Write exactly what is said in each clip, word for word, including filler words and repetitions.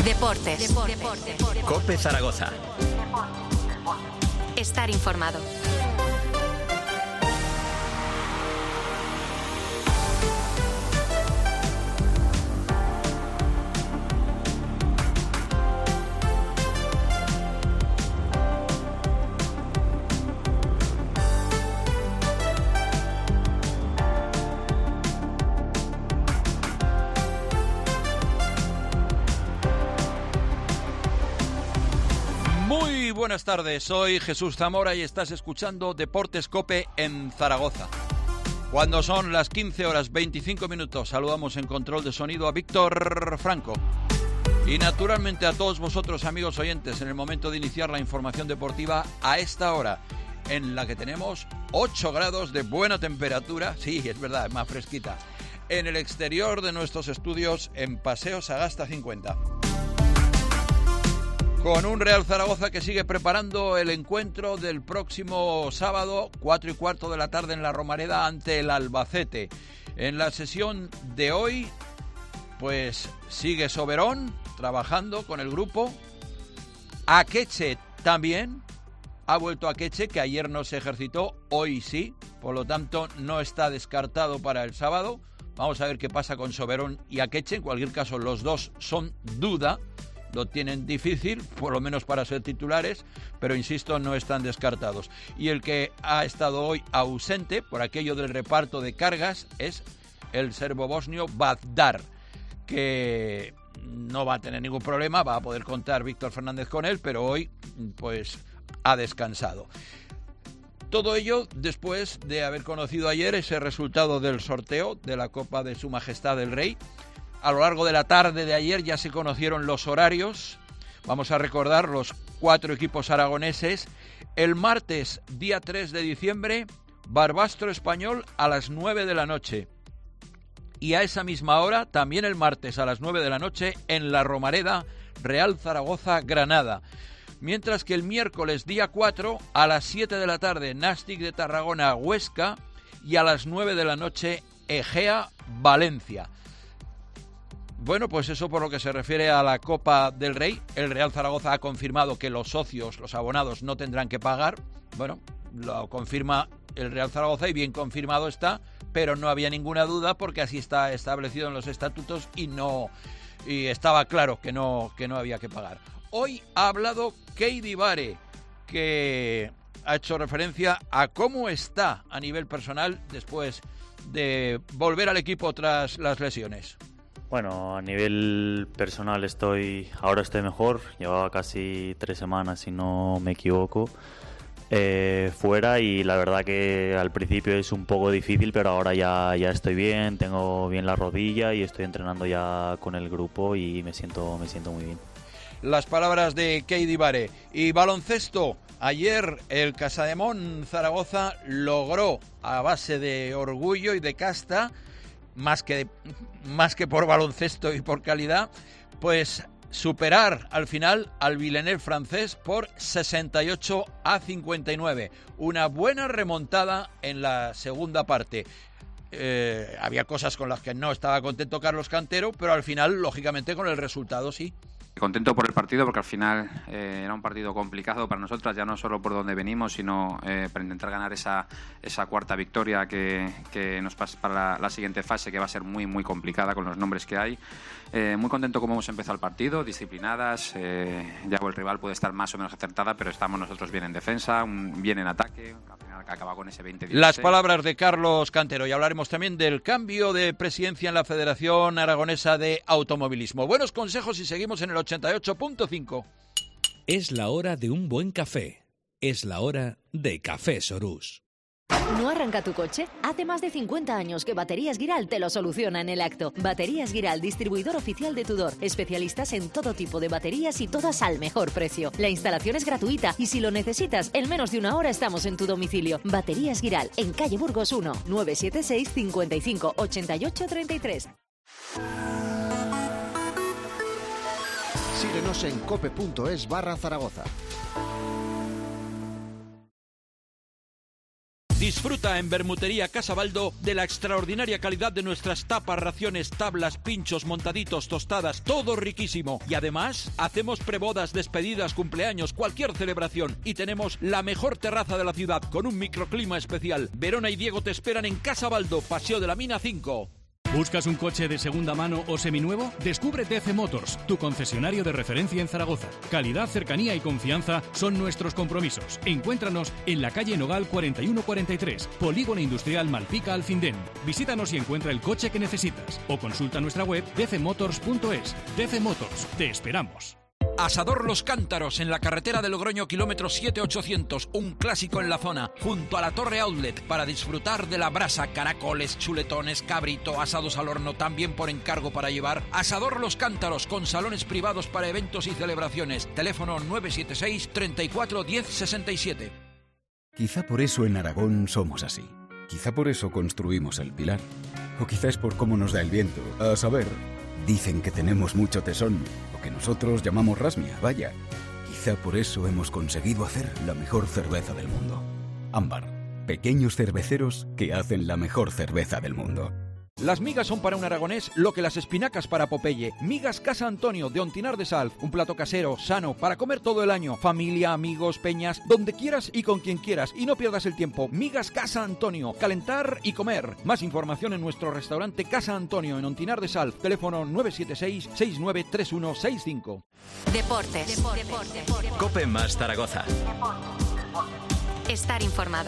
Deportes. Deportes. COPE Zaragoza. Estar informado. Muy buenas tardes, soy Jesús Zamora y estás escuchando Deportes COPE en Zaragoza. Cuando son las quince horas veinticinco minutos, saludamos en control de sonido a Víctor Franco. Y naturalmente a todos vosotros, amigos oyentes, en el momento de iniciar la información deportiva a esta hora, en la que tenemos ocho grados de buena temperatura, sí, es verdad, es más fresquita, en el exterior de nuestros estudios en Paseo Sagasta cincuenta. Con un Real Zaragoza que sigue preparando el encuentro del próximo sábado, cuatro y cuarto de la tarde en la Romareda ante el Albacete. En la sesión de hoy, pues sigue Soberón trabajando con el grupo. Akeche también, ha vuelto Akeche, que ayer no se ejercitó, hoy sí, por lo tanto no está descartado para el sábado. Vamos a ver qué pasa con Soberón y Akeche, en cualquier caso los dos son duda. Lo tienen difícil, por lo menos para ser titulares, pero insisto, no están descartados. Y el que ha estado hoy ausente por aquello del reparto de cargas es el serbo-bosnio Bazdar, que no va a tener ningún problema, va a poder contar Víctor Fernández con él, pero hoy pues ha descansado. Todo ello después de haber conocido ayer ese resultado del sorteo de la Copa de Su Majestad el Rey. A lo largo de la tarde de ayer ya se conocieron los horarios. Vamos a recordar los cuatro equipos aragoneses. El martes, día tres de diciembre, Barbastro Español a las nueve de la noche. Y a esa misma hora, también el martes a las nueve de la noche, en la Romareda, Real Zaragoza Granada. Mientras que el miércoles, día cuatro, a las siete de la tarde, Nàstic de Tarragona Huesca. Y a las nueve de la noche, Egea Valencia. Bueno, pues eso por lo que se refiere a la Copa del Rey. El Real Zaragoza ha confirmado que los socios, los abonados, no tendrán que pagar. Bueno, lo confirma el Real Zaragoza y bien confirmado está, pero no había ninguna duda porque así está establecido en los estatutos y no y estaba claro que no, que no había que pagar. Hoy ha hablado Keidi Bare, que ha hecho referencia a cómo está a nivel personal después de volver al equipo tras las lesiones. Bueno, a nivel personal estoy, ahora estoy mejor, llevaba casi tres semanas si no me equivoco eh, fuera y la verdad que al principio es un poco difícil, pero ahora ya, ya estoy bien, tengo bien la rodilla y estoy entrenando ya con el grupo y me siento, me siento muy bien. Las palabras de Keidi Bare. Y baloncesto, ayer el Casademón Zaragoza logró a base de orgullo y de casta, más que, más que por baloncesto y por calidad, pues superar al final al Villeneuve francés por sesenta y ocho a cincuenta y nueve. Una buena remontada en la segunda parte. Eh, había cosas con las que no estaba contento Carlos Cantero, pero al final, lógicamente, con el resultado sí. Contento por el partido porque al final eh, era un partido complicado para nosotras, ya no solo por donde venimos, sino eh, para intentar ganar esa, esa cuarta victoria que, que nos pasa para la, la siguiente fase, que va a ser muy muy complicada con los nombres que hay. Eh, muy contento cómo hemos empezado el partido, disciplinadas, eh, ya el rival puede estar más o menos acertada, pero estamos nosotros bien en defensa, un, bien en ataque, al final que acaba con ese veinte dieciséis. Las palabras de Carlos Cantero, y hablaremos también del cambio de presidencia en la Federación Aragonesa de Automovilismo. Buenos consejos y seguimos en el ochenta y ocho punto cinco. Es la hora de un buen café. Es la hora de Café Sorús. ¿No arranca tu coche? Hace más de cincuenta años que Baterías Guiral te lo soluciona en el acto. Baterías Guiral, distribuidor oficial de Tudor. Especialistas en todo tipo de baterías y todas al mejor precio. La instalación es gratuita y si lo necesitas, en menos de una hora estamos en tu domicilio. Baterías Guiral, en calle Burgos uno, nueve siete seis, cincuenta y cinco, ochenta y ocho, treinta y tres. Síguenos en cope.es barra Zaragoza. Disfruta en Bermutería Casabaldo de la extraordinaria calidad de nuestras tapas, raciones, tablas, pinchos, montaditos, tostadas, todo riquísimo. Y además, hacemos prebodas, despedidas, cumpleaños, cualquier celebración. Y tenemos la mejor terraza de la ciudad con un microclima especial. Verona y Diego te esperan en Casabaldo, Paseo de la Mina cinco. ¿Buscas un coche de segunda mano o seminuevo? Descubre D C Motors, tu concesionario de referencia en Zaragoza. Calidad, cercanía y confianza son nuestros compromisos. Encuéntranos en la calle Nogal cuarenta y uno cuarenta y tres, Polígono Industrial Malpica Alfindén. Visítanos y encuentra el coche que necesitas. O consulta nuestra web d c motors punto es. D C Motors, te esperamos. Asador Los Cántaros, en la carretera de Logroño, kilómetro siete ochocientos, un clásico en la zona, junto a la Torre Outlet, para disfrutar de la brasa, caracoles, chuletones, cabrito, asados al horno, también por encargo para llevar. Asador Los Cántaros, con salones privados para eventos y celebraciones. Teléfono nueve siete seis, treinta y cuatro, diez sesenta y siete. Quizá por eso en Aragón somos así. Quizá por eso construimos el Pilar. O quizá es por cómo nos da el viento. A saber, dicen que tenemos mucho tesón, lo que nosotros llamamos rasmia, vaya. Quizá por eso hemos conseguido hacer la mejor cerveza del mundo. Ámbar, pequeños cerveceros que hacen la mejor cerveza del mundo. Las migas son para un aragonés lo que las espinacas para Popeye. Migas Casa Antonio, de Ontinar de Salv. Un plato casero, sano, para comer todo el año. Familia, amigos, peñas, donde quieras y con quien quieras. Y no pierdas el tiempo. Migas Casa Antonio. Calentar y comer. Más información en nuestro restaurante Casa Antonio, en Ontinar de Salv. Teléfono nueve siete seis, seis nueve tres uno seis cinco. Deportes. Deportes. Deportes. Cope más Zaragoza. Estar informado.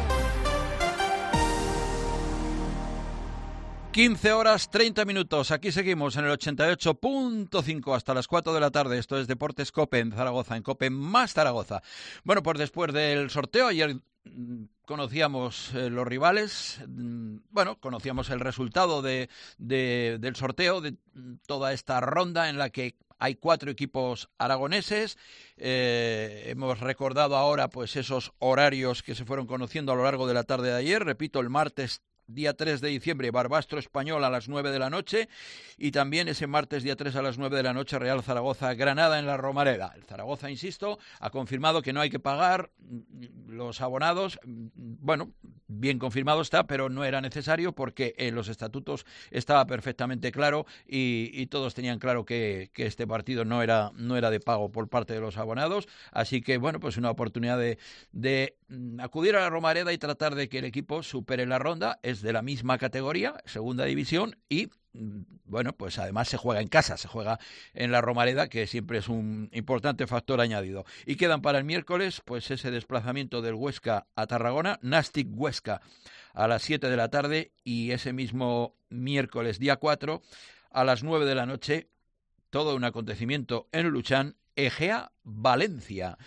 quince horas treinta minutos, aquí seguimos en el ochenta y ocho punto cinco hasta las cuatro de la tarde. Esto es Deportes Cope en Zaragoza, en Cope más Zaragoza. Bueno, pues después del sorteo, ayer conocíamos eh, los rivales, bueno, conocíamos el resultado de, de, del sorteo, de toda esta ronda en la que hay cuatro equipos aragoneses. Eh, hemos recordado ahora pues esos horarios que se fueron conociendo a lo largo de la tarde de ayer. Repito, el martes día tres de diciembre, Barbastro Español a las nueve de la noche, y también ese martes día tres a las nueve de la noche, Real Zaragoza Granada en la Romareda. El Zaragoza, insisto, ha confirmado que no hay que pagar los abonados. Bueno, bien confirmado está, pero no era necesario porque en los estatutos estaba perfectamente claro y, y todos tenían claro que, que este partido no era, no era de pago por parte de los abonados. Así que, bueno, pues una oportunidad de, de acudir a la Romareda y tratar de que el equipo supere la ronda. Es de la misma categoría, segunda división, y bueno, pues además se juega en casa, se juega en la Romareda, que siempre es un importante factor añadido. Y quedan para el miércoles pues ese desplazamiento del Huesca a Tarragona, Nastic Huesca a las siete de la tarde, y ese mismo miércoles día cuatro a las nueve de la noche, todo un acontecimiento en Luchán, Egea Valencia.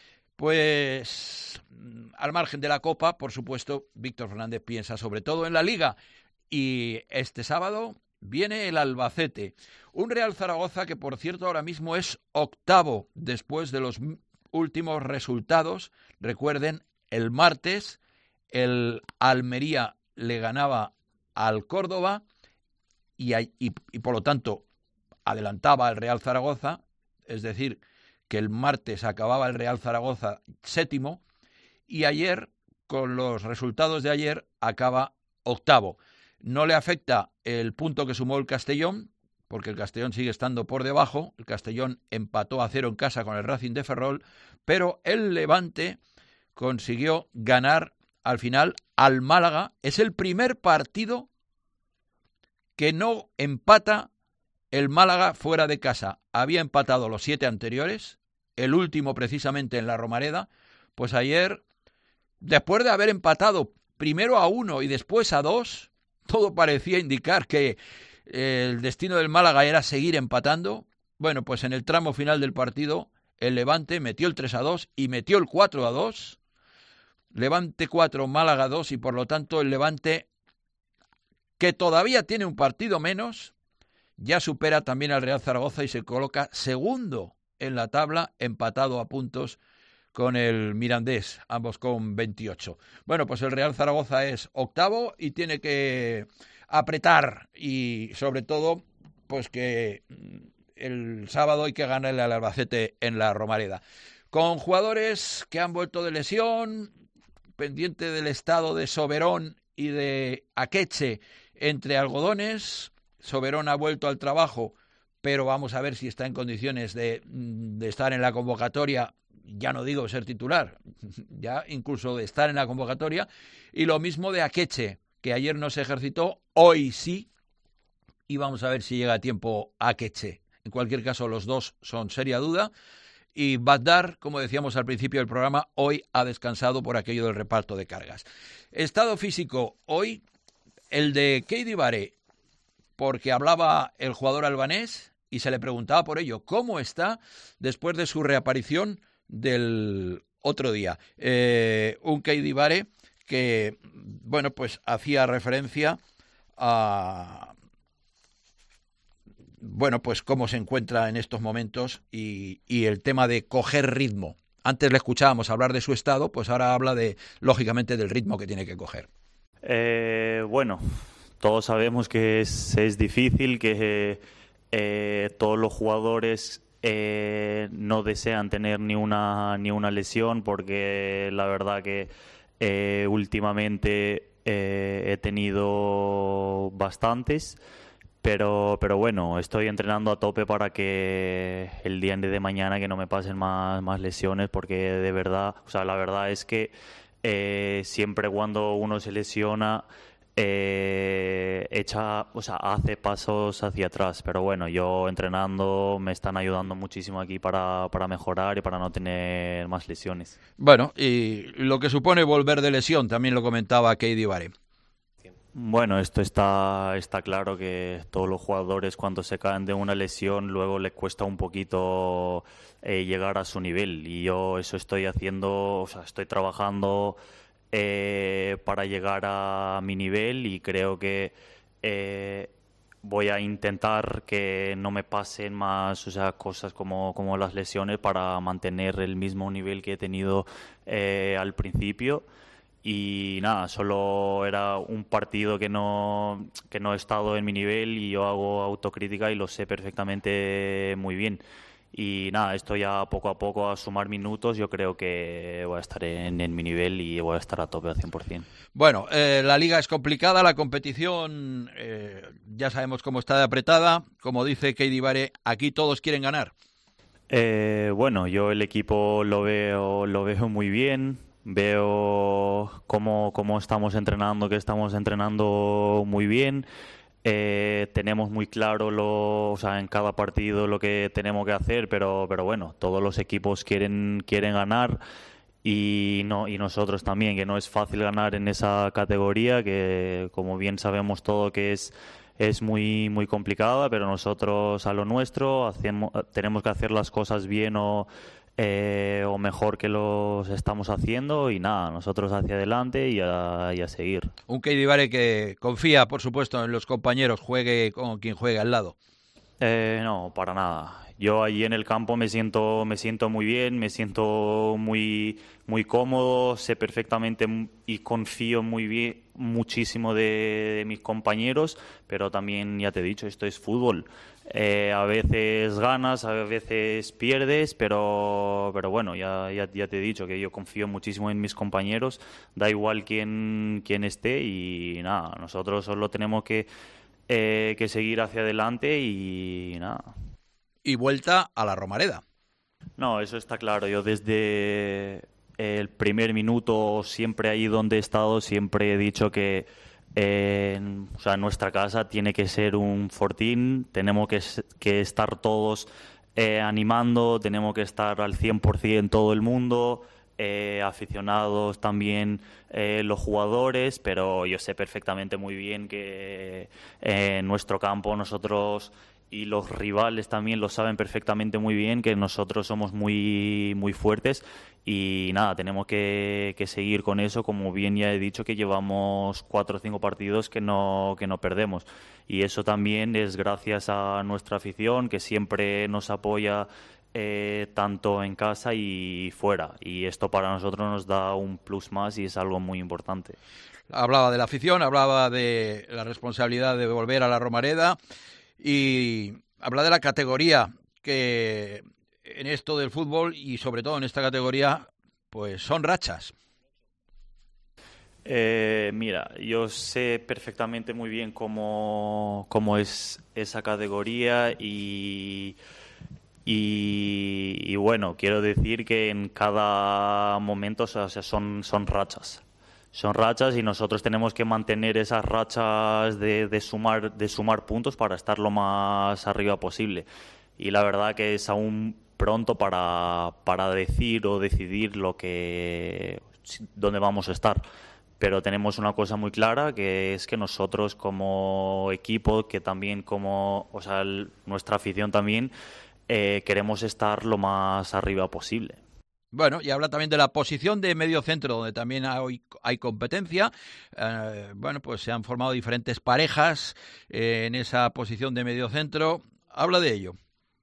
Pues al margen de la Copa, por supuesto, Víctor Fernández piensa sobre todo en la Liga, y este sábado viene el Albacete, un Real Zaragoza que, por cierto, ahora mismo es octavo después de los últimos resultados. Recuerden, el martes el Almería le ganaba al Córdoba y, y, y por lo tanto adelantaba al Real Zaragoza, es decir, que el martes acababa el Real Zaragoza séptimo, y ayer, con los resultados de ayer, acaba octavo. No le afecta el punto que sumó el Castellón, porque el Castellón sigue estando por debajo. El Castellón empató a cero en casa con el Racing de Ferrol, pero el Levante consiguió ganar al final al Málaga. Es el primer partido que no empata el Málaga fuera de casa. Había empatado los siete anteriores, el último precisamente en la Romareda. Pues ayer, después de haber empatado primero a uno y después a dos, todo parecía indicar que el destino del Málaga era seguir empatando. Bueno, pues en el tramo final del partido, el Levante metió el tres a dos y metió el cuatro a dos. Levante cuatro, Málaga dos, y por lo tanto el Levante, que todavía tiene un partido menos, ya supera también al Real Zaragoza y se coloca segundo en la tabla, empatado a puntos con el Mirandés, ambos con veintiocho. Bueno, pues el Real Zaragoza es octavo y tiene que apretar, y sobre todo pues que el sábado hay que ganarle al Albacete en la Romareda. Con jugadores que han vuelto de lesión, pendiente del estado de Soberón y de Akeche entre algodones. Soberón ha vuelto al trabajo, pero vamos a ver si está en condiciones de, de estar en la convocatoria, ya no digo ser titular, ya incluso de estar en la convocatoria. Y lo mismo de Akeche, que ayer no se ejercitó, hoy sí, y vamos a ver si llega a tiempo Akeche. En cualquier caso, los dos son seria duda. Y Badar, como decíamos al principio del programa, hoy ha descansado por aquello del reparto de cargas. Estado físico, hoy el de Keidi Bare, porque hablaba el jugador albanés y se le preguntaba por ello, ¿cómo está después de su reaparición del otro día? Eh, un Keidi Bare que, bueno, pues hacía referencia a... bueno, pues cómo se encuentra en estos momentos y, y el tema de coger ritmo. Antes le escuchábamos hablar de su estado, pues ahora habla de, lógicamente, del ritmo que tiene que coger. Eh, bueno, todos sabemos que es, es difícil, que eh, todos los jugadores eh, no desean tener ni una, ni una lesión, porque la verdad que eh, últimamente eh, he tenido bastantes. Pero, pero bueno, estoy entrenando a tope para que el día de mañana que no me pasen más, más lesiones, porque de verdad, o sea, la verdad es que eh, siempre cuando uno se lesiona, eh, echa, o sea, hace pasos hacia atrás. Pero bueno, yo entrenando me están ayudando muchísimo aquí para, para mejorar y para no tener más lesiones. Bueno, y lo que supone volver de lesión, también lo comentaba Keidi Bare. Bueno, esto está, está claro que todos los jugadores cuando se caen de una lesión luego les cuesta un poquito eh, llegar a su nivel, y yo eso estoy haciendo, o sea, estoy trabajando eh, para llegar a mi nivel, y creo que eh, voy a intentar que no me pasen más, o sea, cosas como, como las lesiones, para mantener el mismo nivel que he tenido eh, al principio. Y nada, solo era un partido que no, que no he estado en mi nivel, y yo hago autocrítica y lo sé perfectamente muy bien. Y nada, esto ya poco a poco a sumar minutos, yo creo que voy a estar en, en mi nivel y voy a estar a tope al cien por ciento. Bueno, eh, la liga es complicada, la competición eh, ya sabemos cómo está de apretada. Como dice Keidi Bare, aquí todos quieren ganar. Eh, bueno, yo el equipo lo veo, lo veo muy bien. Veo cómo, cómo estamos entrenando, que estamos entrenando muy bien. Eh, tenemos muy claro lo, o sea, en cada partido lo que tenemos que hacer, pero, pero bueno, todos los equipos quieren, quieren ganar, y, no, y nosotros también, que no es fácil ganar en esa categoría, que como bien sabemos todo que es, es muy, muy complicada, pero nosotros a lo nuestro hacemos, tenemos que hacer las cosas bien o... Eh, o mejor que los estamos haciendo, y nada, nosotros hacia adelante y a, y a seguir. Un Keidi Bare que confía, por supuesto, en los compañeros, juegue con quien juegue al lado. Eh, no, para nada. Yo allí en el campo me siento, me siento muy bien, me siento muy, muy cómodo, sé perfectamente y confío muy bien, muchísimo de, de mis compañeros, pero también, ya te he dicho, esto es fútbol. Eh, a veces ganas, a veces pierdes, pero, pero bueno, ya, ya, ya te he dicho que yo confío muchísimo en mis compañeros, da igual quién, quién esté, y nada, nosotros solo tenemos que, eh, que seguir hacia adelante y nada. Y vuelta a la Romareda. No, eso está claro. Yo desde el primer minuto, siempre ahí donde he estado, siempre he dicho que eh, o sea, nuestra casa tiene que ser un fortín, tenemos que, que estar todos eh, animando, tenemos que estar al cien por ciento todo el mundo, eh, aficionados también, eh, los jugadores, pero yo sé perfectamente muy bien que eh, en nuestro campo nosotros... y los rivales también lo saben perfectamente muy bien, que nosotros somos muy muy fuertes, y nada, tenemos que, que seguir con eso, como bien ya he dicho, que llevamos cuatro o cinco partidos que no, que no perdemos, y eso también es gracias a nuestra afición, que siempre nos apoya eh, tanto en casa y fuera, y esto para nosotros nos da un plus más y es algo muy importante. Hablaba de la afición, hablaba de la responsabilidad de volver a la Romareda, y habla de la categoría, que en esto del fútbol y sobre todo en esta categoría pues son rachas. Eh, mira, yo sé perfectamente muy bien cómo, cómo es esa categoría y, y, y bueno, quiero decir que en cada momento, o sea, son, son rachas. Son rachas y nosotros tenemos que mantener esas rachas de, de, sumar, de sumar puntos para estar lo más arriba posible. Y la verdad que es aún pronto para, para decir o decidir lo que, dónde vamos a estar. Pero tenemos una cosa muy clara, que es que nosotros como equipo, que también como, o sea, el, nuestra afición también, eh, queremos estar lo más arriba posible. Bueno, y habla también de la posición de medio centro, donde también hay, hay competencia. Eh, bueno, pues se han formado diferentes parejas eh, en esa posición de medio centro. Habla de ello.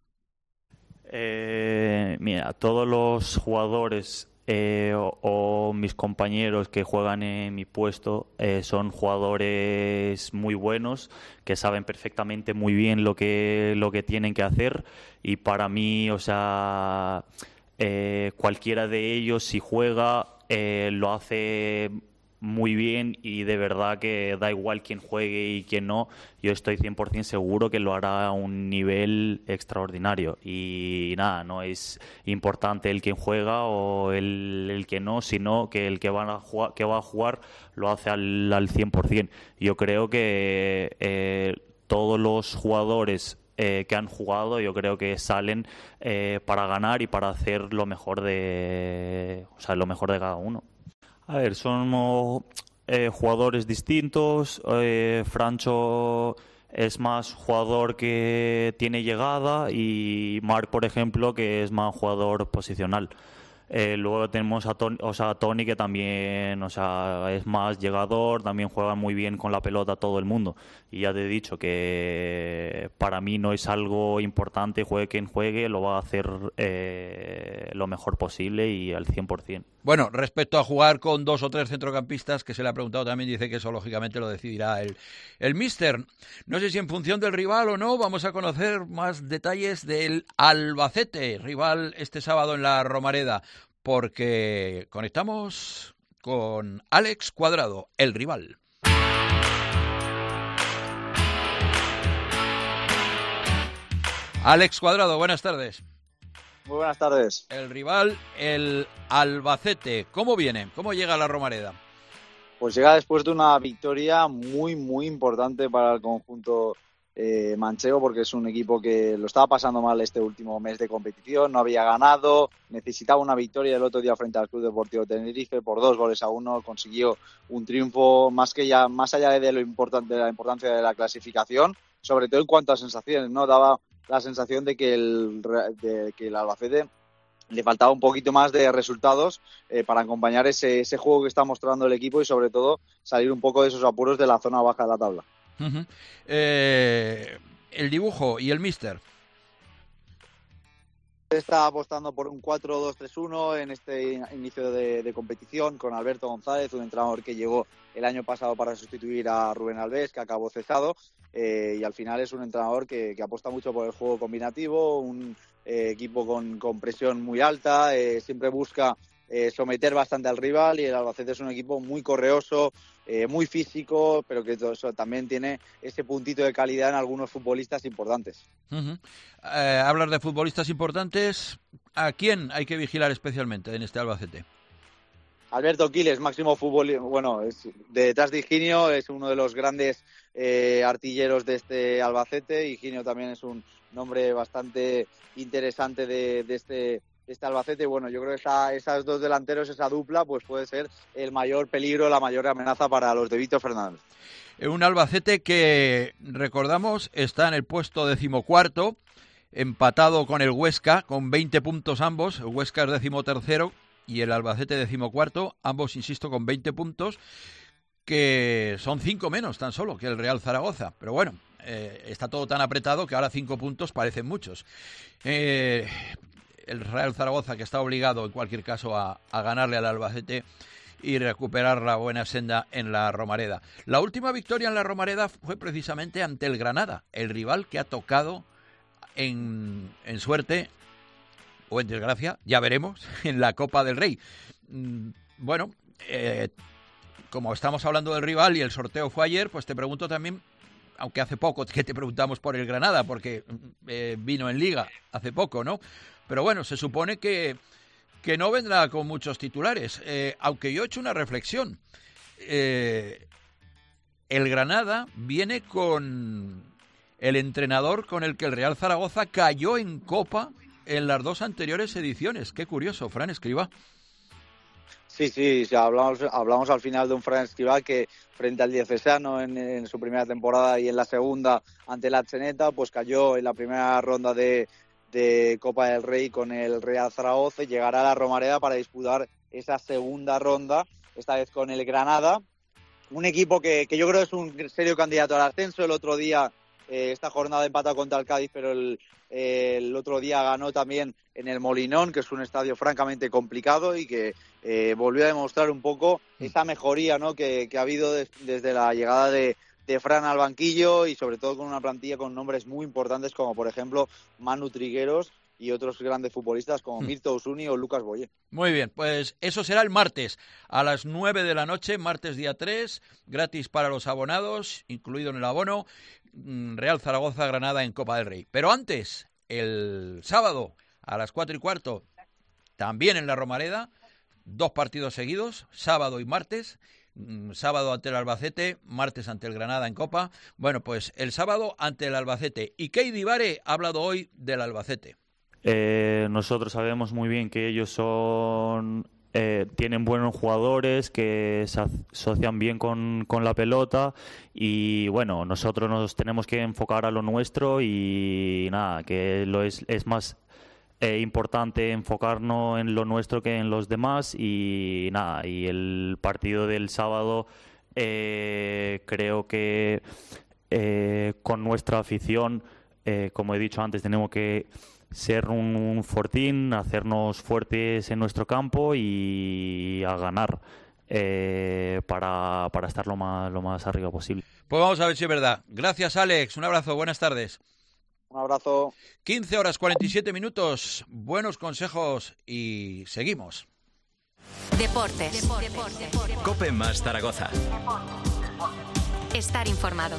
Eh, mira, todos los jugadores eh, o, o mis compañeros que juegan en mi puesto eh, son jugadores muy buenos, que saben perfectamente muy bien lo que, lo que tienen que hacer, y para mí, o sea... Eh, cualquiera de ellos, si juega, eh, lo hace muy bien, y de verdad que da igual quién juegue y quién no. Yo estoy cien por ciento seguro que lo hará a un nivel extraordinario. Y nada, no es importante el que juega o el, el que no, sino que el que va a jugar, que va a jugar lo hace al, al cien por ciento. Yo creo que eh, todos los jugadores Eh, que han jugado, yo creo que salen eh, para ganar y para hacer lo mejor de, o sea, lo mejor de cada uno. A ver, somos eh, jugadores distintos. eh, Francho es más jugador que tiene llegada, y Marc, por ejemplo, que es más jugador posicional. Eh, luego tenemos a Tony, o sea, a Tony, que también, o sea, es más llegador, también juega muy bien con la pelota todo el mundo. Y ya te he dicho que para mí no es algo importante, juegue quien juegue, lo va a hacer eh, lo mejor posible y al cien por ciento. Bueno, respecto a jugar con dos o tres centrocampistas, que se le ha preguntado también, dice que eso lógicamente lo decidirá el, el míster. No sé si en función del rival o no, vamos a conocer más detalles del Albacete, rival este sábado en la Romareda, porque conectamos con Alex Cuadrado, el rival. Alex Cuadrado, buenas tardes. Muy buenas tardes. El rival, el Albacete. ¿Cómo viene? ¿Cómo llega a la Romareda? Pues llega después de una victoria muy, muy importante para el conjunto eh, manchego, porque es un equipo que lo estaba pasando mal este último mes de competición, no había ganado, necesitaba una victoria el otro día frente al Club Deportivo Tenerife por dos goles a uno, consiguió un triunfo más que ya más allá de lo importante, de la importancia de la clasificación, sobre todo en cuanto a sensaciones, ¿no? Daba la sensación de que el, de que el Albacete le faltaba un poquito más de resultados eh, para acompañar ese, ese juego que está mostrando el equipo y sobre todo salir un poco de esos apuros de la zona baja de la tabla. Uh-huh. Eh, el dibujo y el míster. Está apostando por un cuatro dos tres uno en este inicio de, de competición con Alberto González, un entrenador que llegó el año pasado para sustituir a Rubén Alves, que acabó cesado, eh, y al final es un entrenador que, que apuesta mucho por el juego combinativo, un eh, equipo con, con presión muy alta, eh, siempre busca eh, someter bastante al rival, y el Albacete es un equipo muy correoso, eh, muy físico, pero que todo eso también tiene ese puntito de calidad en algunos futbolistas importantes. Uh-huh. Eh, hablar de futbolistas importantes, ¿a quién hay que vigilar especialmente en este Albacete? Alberto Quiles, máximo fútbol, bueno, es de detrás de Higinio, es uno de los grandes eh, artilleros de este Albacete. Higinio también es un nombre bastante interesante de, de este este Albacete. Bueno, yo creo que esa, esas dos delanteros, esa dupla, pues puede ser el mayor peligro, la mayor amenaza para los de Víctor Fernández. Un Albacete que, recordamos, está en el puesto decimocuarto, empatado con el Huesca, con veinte puntos ambos. El Huesca es decimotercero y el Albacete decimocuarto, ambos, insisto, con veinte puntos, que son cinco menos tan solo que el Real Zaragoza. Pero bueno, eh, está todo tan apretado que ahora cinco puntos parecen muchos. Eh, el Real Zaragoza, que está obligado en cualquier caso a, a ganarle al Albacete y recuperar la buena senda en la Romareda. La última victoria en la Romareda fue precisamente ante el Granada, el rival que ha tocado en, en suerte o en desgracia, ya veremos, en la Copa del Rey. Bueno, eh, como estamos hablando del rival y el sorteo fue ayer, pues te pregunto también, aunque hace poco que te preguntamos por el Granada, porque eh, vino en Liga hace poco, ¿no? Pero bueno, se supone que, que no vendrá con muchos titulares, eh, aunque yo he hecho una reflexión. Eh, el Granada viene con el entrenador con el que el Real Zaragoza cayó en Copa en las dos anteriores ediciones. Qué curioso, Fran Escribá. Sí, sí, sí, hablamos, hablamos al final de un Fran Escribá que frente al Diocesano en, en su primera temporada y en la segunda ante la Cheneta, pues cayó en la primera ronda de, de Copa del Rey con el Real Zaragoza y llegará a la Romareda para disputar esa segunda ronda, esta vez con el Granada. Un equipo que, que yo creo es un serio candidato al ascenso. El otro día, eh, esta jornada empata contra el Cádiz, pero el, eh, el otro día ganó también en el Molinón, que es un estadio francamente complicado y que eh, volvió a demostrar un poco esa mejoría, ¿no?, que, que ha habido des, desde la llegada de, de Fran al banquillo y sobre todo con una plantilla con nombres muy importantes como por ejemplo Manu Trigueros y otros grandes futbolistas como Mirto Osuni o Lucas Boyé. Muy bien, pues eso será el martes a las nueve de la noche, martes día tres, gratis para los abonados, incluido en el abono, Real Zaragoza Granada en Copa del Rey. Pero antes, el sábado a las cuatro y cuarto, también en la Romareda, dos partidos seguidos, sábado y martes, sábado ante el Albacete, martes ante el Granada en Copa. Bueno, pues el sábado ante el Albacete. Y Keidi Vare ha hablado hoy del Albacete. Eh, nosotros sabemos muy bien que ellos son eh, tienen buenos jugadores que se asocian bien con, con la pelota y bueno, nosotros nos tenemos que enfocar a lo nuestro y nada, que lo es, es más eh, importante enfocarnos en lo nuestro que en los demás y nada, y el partido del sábado eh, creo que eh, con nuestra afición, eh, como he dicho antes, tenemos que ser un fortín, hacernos fuertes en nuestro campo y a ganar eh, para, para estar lo más, lo más arriba posible. Pues vamos a ver si es verdad. Gracias, Alex. Un abrazo. Buenas tardes. Un abrazo. quince horas cuarenta y siete minutos. Buenos consejos y seguimos. Deportes. Deportes. COPE más Zaragoza. Estar informado.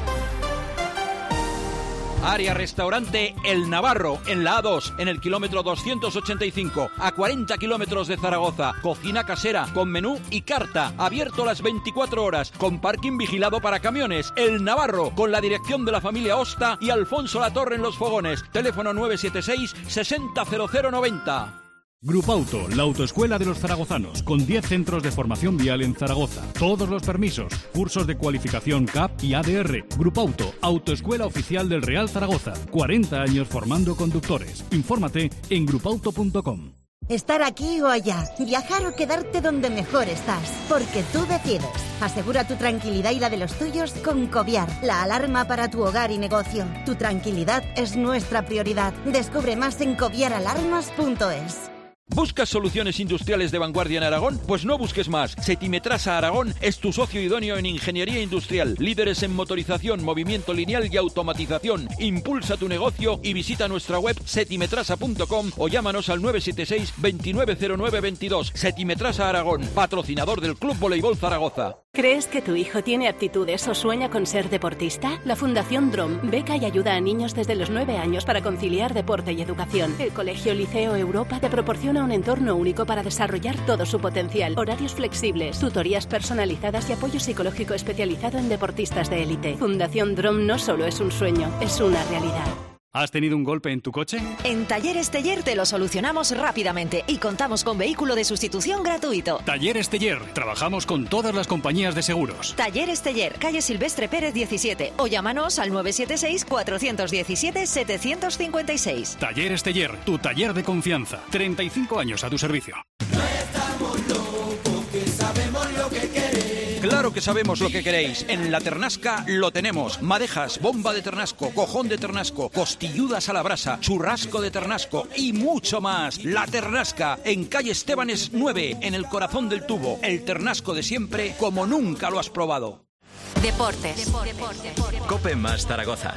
Área Restaurante El Navarro, en la A dos, en el kilómetro doscientos ochenta y cinco, a cuarenta kilómetros de Zaragoza. Cocina casera, con menú y carta. Abierto las veinticuatro horas, con parking vigilado para camiones. El Navarro, con la dirección de la familia Osta y Alfonso Latorre en los fogones. Teléfono nueve siete seis, sesenta cero cero noventa. Grupauto, la autoescuela de los zaragozanos, con diez centros de formación vial en Zaragoza. Todos los permisos, cursos de cualificación C A P y A D R. Grupauto, autoescuela oficial del Real Zaragoza. cuarenta años formando conductores. Infórmate en grupauto punto com. Estar aquí o allá, viajar o quedarte donde mejor estás, porque tú decides. Asegura tu tranquilidad y la de los tuyos con Coviar, la alarma para tu hogar y negocio. Tu tranquilidad es nuestra prioridad. Descubre más en coviar alarmas punto es. ¿Buscas soluciones industriales de vanguardia en Aragón? Pues no busques más. Setimetrasa Aragón es tu socio idóneo en ingeniería industrial. Líderes en motorización, movimiento lineal y automatización. Impulsa tu negocio y visita nuestra web setimetrasa punto com o llámanos al nueve siete seis, veintinueve cero nueve veintidós. Setimetrasa Aragón, patrocinador del Club Voleibol Zaragoza. ¿Crees que tu hijo tiene aptitudes o sueña con ser deportista? La Fundación D R O M beca y ayuda a niños desde los nueve años para conciliar deporte y educación. El Colegio Liceo Europa te proporciona un entorno único para desarrollar todo su potencial. Horarios flexibles, tutorías personalizadas y apoyo psicológico especializado en deportistas de élite. Fundación D R O M no solo es un sueño, es una realidad. ¿Has tenido un golpe en tu coche? En Talleres Teller te lo solucionamos rápidamente y contamos con vehículo de sustitución gratuito. Talleres Teller. Trabajamos con todas las compañías de seguros. Talleres Teller, calle Silvestre Pérez diecisiete o llámanos al nueve siete seis, cuatro uno siete, siete cinco seis. Talleres Teller, tu taller de confianza. treinta y cinco años a tu servicio. No estamos locos, que sabemos lo que queremos. Claro que sabemos lo que queréis. En La Ternasca lo tenemos. Madejas, bomba de ternasco, cojón de ternasco, costilludas a la brasa, churrasco de ternasco y mucho más. La Ternasca, en calle Estebanes nueve, en el corazón del tubo. El ternasco de siempre, como nunca lo has probado. Deportes. Deportes. COPE más Zaragoza.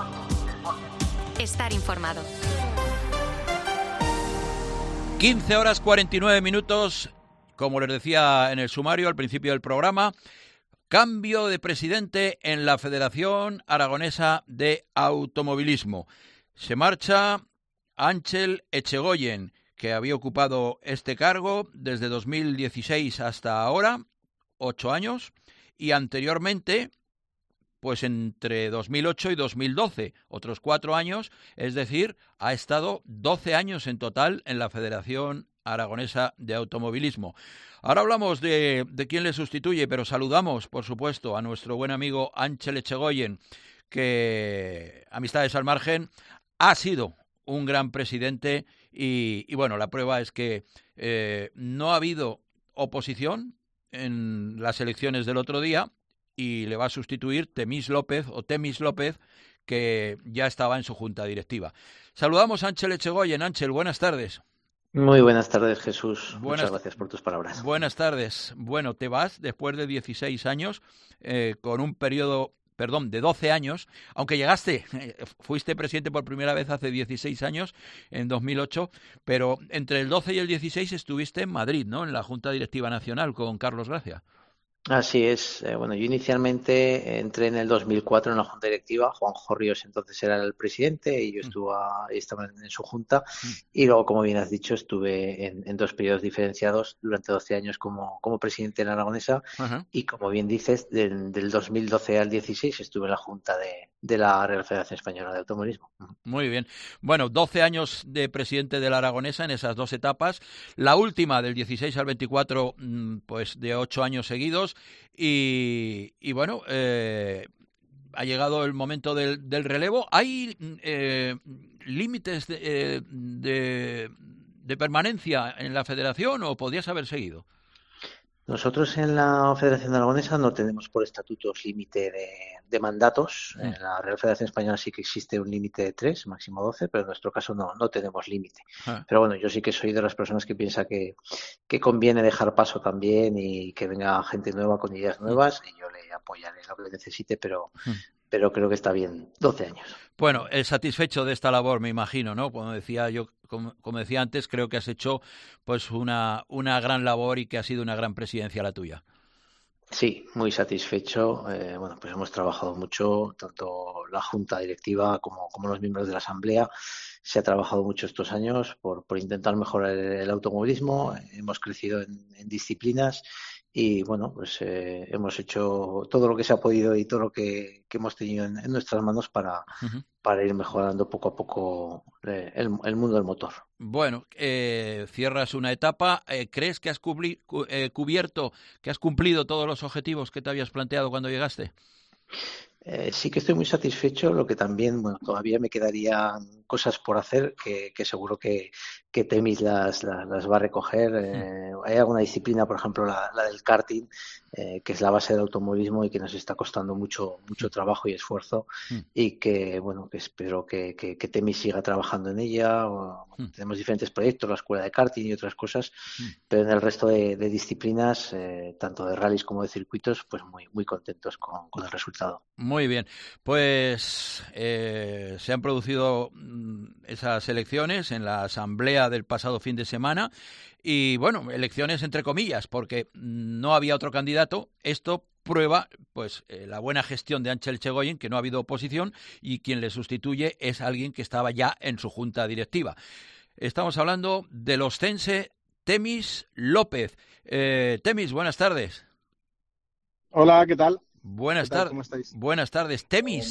Estar informado. quince horas cuarenta y nueve minutos. como les decía en el sumario al principio del programa, cambio de presidente en la Federación Aragonesa de Automovilismo. Se marcha Ángel Echegoyen, que había ocupado este cargo desde dos mil dieciséis hasta ahora, ocho años, y anteriormente, pues entre dos mil ocho y dos mil doce, otros cuatro años, es decir, ha estado doce años en total en la Federación Aragonesa de Automovilismo. Ahora hablamos de, de quién le sustituye, pero saludamos, por supuesto, a nuestro buen amigo Ángel Echegoyen, que, amistades al margen, ha sido un gran presidente y, y bueno, la prueba es que eh, no ha habido oposición en las elecciones del otro día y le va a sustituir Temis López o Temis López, que ya estaba en su junta directiva. Saludamos a Ángel Echegoyen. Ángel, buenas tardes. Muy buenas tardes, Jesús. Buenas, Muchas gracias por tus palabras. Buenas tardes. Bueno, te vas después de dieciséis años, eh, con un periodo, perdón, de doce años, aunque llegaste, eh, fuiste presidente por primera vez hace dieciséis años, en dos mil ocho, pero entre el doce y el dieciséis estuviste en Madrid, ¿no?, en la Junta Directiva Nacional con Carlos Gracia. Así es. Eh, bueno, yo inicialmente entré en el dos mil cuatro en la Junta Directiva. Juanjo Ríos entonces era el presidente y yo estuve a, estaba en su junta. Mm. Y luego, como bien has dicho, estuve en, en dos periodos diferenciados durante doce años como, como presidente en Aragonesa. Uh-huh. Y como bien dices, del, del dos mil doce al dieciséis estuve en la junta de, de la Real Federación Española de Automovilismo. Muy bien. Bueno, doce años de presidente de la Aragonesa en esas dos etapas. La última, del dieciséis al veinticuatro, pues de ocho años seguidos. Y, y bueno, eh, ha llegado el momento del, del relevo. ¿Hay eh, límites de, eh, de, de permanencia en la federación o podrías haber seguido? Nosotros en la Federación Aragonesa no tenemos por estatutos límite de, de mandatos. Sí. En la Real Federación Española sí que existe un límite de tres, máximo doce, pero en nuestro caso no, no tenemos límite. Ah. Pero bueno, yo sí que soy de las personas que piensa que, que conviene dejar paso también y que venga gente nueva con ideas nuevas y yo le apoyaré lo que necesite, pero... Sí. pero creo que está bien, doce años. Bueno, eh, satisfecho de esta labor, me imagino, ¿no? Como decía yo, como, como decía antes, creo que has hecho pues una, una gran labor y que ha sido una gran presidencia la tuya. Sí, muy satisfecho. Eh, bueno, pues hemos trabajado mucho, tanto la Junta Directiva como, como los miembros de la Asamblea. Se ha trabajado mucho estos años por, por intentar mejorar el, el automovilismo. Hemos crecido en, en disciplinas. Y bueno, pues eh, hemos hecho todo lo que se ha podido y todo lo que, que hemos tenido en, en nuestras manos para, uh-huh. para ir mejorando poco a poco eh, el, el mundo del motor. Bueno, eh, cierras una etapa. Eh, ¿Crees que has cubri- cu- eh, cubierto, que has cumplido todos los objetivos que te habías planteado cuando llegaste? Eh, sí que estoy muy satisfecho, lo que también, bueno, todavía me quedarían cosas por hacer que, que seguro que, que Temis las, las, las va a recoger. Eh, hay alguna disciplina, por ejemplo, la, la del karting, eh, que es la base del automovilismo y que nos está costando mucho mucho trabajo y esfuerzo mm. y que, bueno, que espero que, que, que Temis siga trabajando en ella. O, bueno, mm. Tenemos diferentes proyectos, la escuela de karting y otras cosas, mm. pero en el resto de, de disciplinas, eh, tanto de rallies como de circuitos, pues muy, muy contentos con, con el resultado. Muy bien, pues eh, se han producido esas elecciones en la asamblea del pasado fin de semana y bueno, elecciones entre comillas porque no había otro candidato. Esto prueba pues eh, la buena gestión de Ángel Echegoyen, que no ha habido oposición y quien le sustituye es alguien que estaba ya en su junta directiva. Estamos hablando del ostense Temis López. Eh, Temis, buenas tardes. Hola, ¿qué tal? Buenas tardes. Buenas tardes, Temis.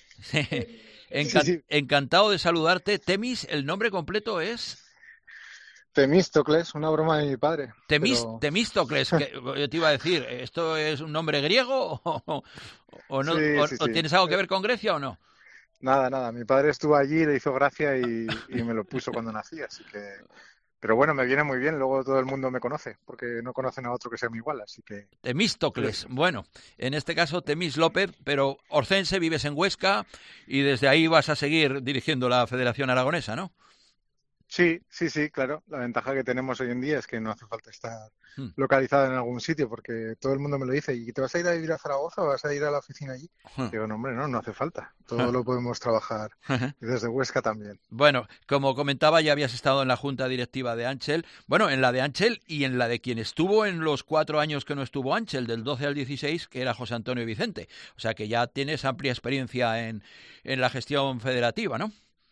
Encan- sí, sí. Encantado de saludarte. Temis, el nombre completo es Temístocles, una broma de mi padre. Temis, pero... Temístocles, que yo te iba a decir, ¿esto es un nombre griego o, o no? Sí, o, sí, o sí. ¿Tienes algo que ver con Grecia o no? Nada, nada. Mi padre estuvo allí, le hizo gracia y, y me lo puso cuando nací, así que. Pero bueno, me viene muy bien, luego todo el mundo me conoce, porque no conocen a otro que sea muy igual, así que... Temístocles, bueno, en este caso Temis López, pero orcense, vives en Huesca y desde ahí vas a seguir dirigiendo la Federación Aragonesa, ¿no? Sí, sí, sí, claro. La ventaja que tenemos hoy en día es que no hace falta estar Hmm. localizado en algún sitio, porque todo el mundo me lo dice. ¿Y te vas a ir a vivir a Zaragoza o vas a ir a la oficina allí? Hmm. Digo, no, hombre, no, no hace falta. Todo lo podemos trabajar y desde Huesca también. Bueno, como comentaba, ya habías estado en la junta directiva de Anchel, bueno, en la de Anchel y en la de quien estuvo en los cuatro años que no estuvo Anchel, del doce al dieciséis, que era José Antonio Vicente. O sea que ya tienes amplia experiencia en, en la gestión federativa, ¿no?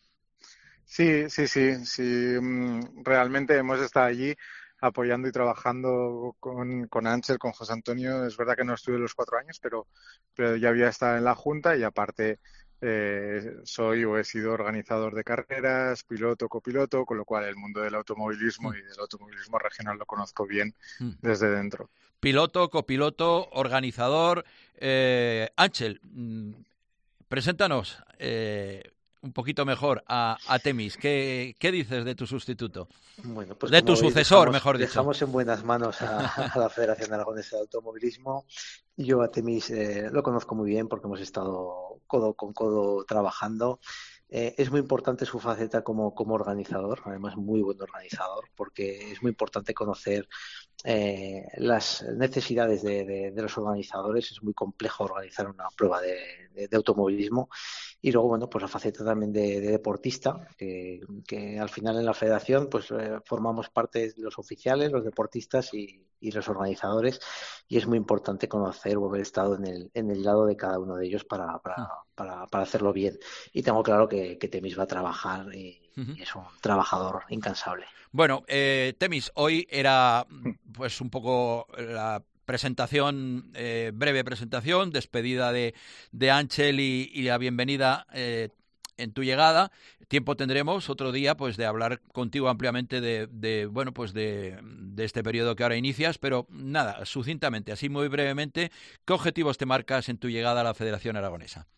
Sí, sí, sí, sí. mm, Realmente hemos estado allí apoyando y trabajando con, con Ángel, con José Antonio. Es verdad que no estuve los cuatro años, pero, pero ya había estado en la Junta y aparte eh, soy o he sido organizador de carreras, piloto, copiloto, con lo cual el mundo del automovilismo y del automovilismo regional lo conozco bien Mm. desde dentro. Piloto, copiloto, organizador. Eh, Ángel, mm, preséntanos eh, un poquito mejor a, a Temis. ¿Qué, ¿Qué dices de tu sustituto? Bueno, pues de como tu veis, sucesor, dejamos, mejor dicho. Dejamos en buenas manos a, a la Federación Aragonesa de Automovilismo. Yo a Temis eh, lo conozco muy bien porque hemos estado codo con codo trabajando. Eh, es muy importante su faceta como, como organizador, además muy buen organizador, porque es muy importante conocer eh, las necesidades de, de, de los organizadores. Es muy complejo organizar una prueba de, de, de automovilismo. Y luego, bueno, pues la faceta también de, de deportista, que, que al final en la federación pues eh, formamos parte de los oficiales, los deportistas y, y los organizadores, y es muy importante conocer o haber estado en el, en el lado de cada uno de ellos para, para, para, para hacerlo bien. Y tengo claro que, que Temis va a trabajar y, Uh-huh. y es un trabajador incansable. Bueno, eh, Temis, hoy era pues un poco la presentación, eh, breve presentación, despedida de, de Ángel y, y la bienvenida eh, en tu llegada. Tiempo tendremos otro día pues de hablar contigo ampliamente de, de bueno pues de, de este periodo que ahora inicias, pero nada, sucintamente, así muy brevemente, ¿qué objetivos te marcas en tu llegada a la Federación Aragonesa?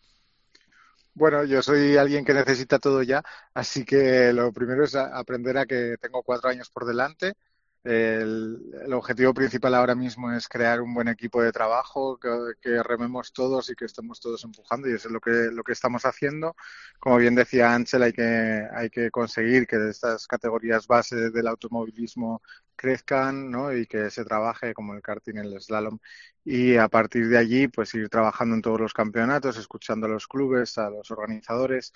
Bueno, yo soy alguien que necesita todo ya, así que lo primero es a- aprender a que tengo cuatro años por delante. El, el objetivo principal ahora mismo es crear un buen equipo de trabajo, que, que rememos todos y que estemos todos empujando, y eso es lo que, lo que estamos haciendo. Como bien decía Ángel, hay que, hay que conseguir que estas categorías base del automovilismo crezcan, ¿no? Y que se trabaje como el karting, el slalom, y a partir de allí pues ir trabajando en todos los campeonatos, escuchando a los clubes, a los organizadores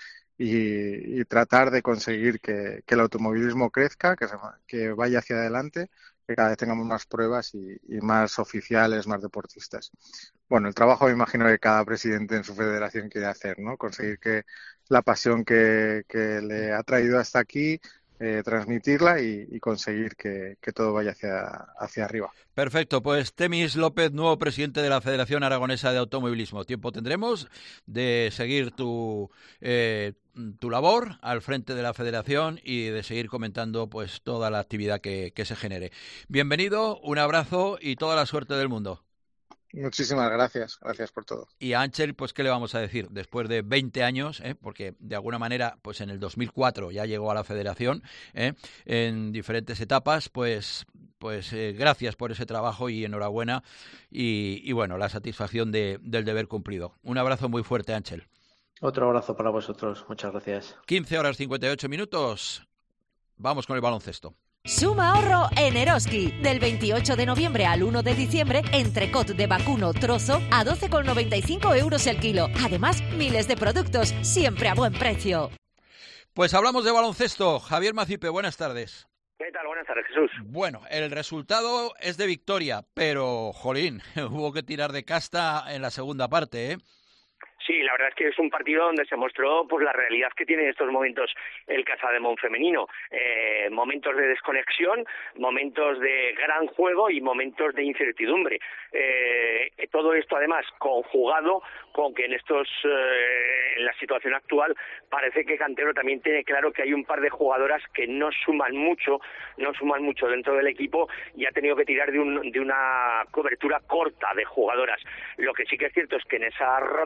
y, y tratar de conseguir que, que el automovilismo crezca, que, se, que vaya hacia adelante, que cada vez tengamos más pruebas y, y más oficiales, más deportistas. Bueno, el trabajo me imagino que cada presidente en su federación quiere hacer, ¿no? Conseguir que la pasión que, que le ha traído hasta aquí, Eh, transmitirla y, y conseguir que, que todo vaya hacia, hacia arriba. Perfecto, pues Temis López, nuevo presidente de la Federación Aragonesa de Automovilismo. Tiempo tendremos de seguir tu, eh, tu labor al frente de la Federación y de seguir comentando pues toda la actividad que, que se genere. Bienvenido, un abrazo y toda la suerte del mundo. Muchísimas gracias, gracias por todo. Y a Ángel, pues, ¿qué le vamos a decir? Después de veinte años, ¿eh? Porque de alguna manera, pues en el dos mil cuatro ya llegó a la Federación, ¿eh? En diferentes etapas, pues, pues eh, gracias por ese trabajo y enhorabuena. Y, y bueno, la satisfacción de, del deber cumplido. Un abrazo muy fuerte, Ángel. Otro abrazo para vosotros, muchas gracias. quince horas cincuenta y ocho minutos. Vamos con el baloncesto. Suma ahorro en Eroski. Del veintiocho de noviembre al uno de diciembre, entrecot de vacuno trozo a doce con noventa y cinco euros el kilo. Además, miles de productos, siempre a buen precio. Pues hablamos de baloncesto. Javier Macipe, buenas tardes. ¿Qué tal? Buenas tardes, Jesús. Bueno, el resultado es de victoria, pero, jolín, hubo que tirar de casta en la segunda parte, ¿eh? Sí, la verdad es que es un partido donde se mostró pues la realidad que tiene en estos momentos el Casademont femenino. Eh, momentos de desconexión, momentos de gran juego y momentos de incertidumbre. Eh, todo esto además conjugado con que en estos eh, en la situación actual parece que Cantero también tiene claro que hay un par de jugadoras que no suman mucho, no suman mucho dentro del equipo y ha tenido que tirar de, un, de una cobertura corta de jugadoras. Lo que sí que es cierto es que en esa rotación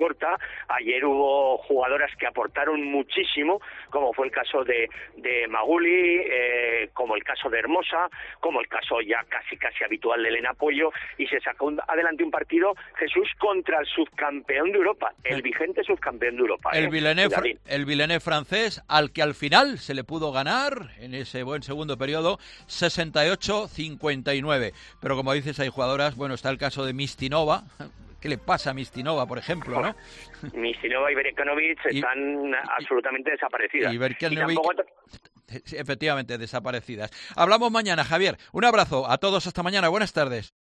corta. Ayer hubo jugadoras que aportaron muchísimo, como fue el caso de, de Maguli, eh, como el caso de Hermosa, como el caso ya casi casi habitual de Elena Puello, y se sacó un, adelante un partido, Jesús, contra el subcampeón de Europa, el vigente subcampeón de Europa. El ¿eh? Villeneuve, el Villeneuve francés, al que al final se le pudo ganar en ese buen segundo periodo, sesenta y ocho cincuenta y nueve. Pero como dices, hay jugadoras, bueno, está el caso de Mistinova. ¿Qué le pasa a Mistinova, por ejemplo, no? Mistinova y Berkanovic están y, absolutamente desaparecidas. Y Berkanovic, efectivamente, desaparecidas. Hablamos mañana, Javier. Un abrazo a todos, hasta mañana. Buenas tardes.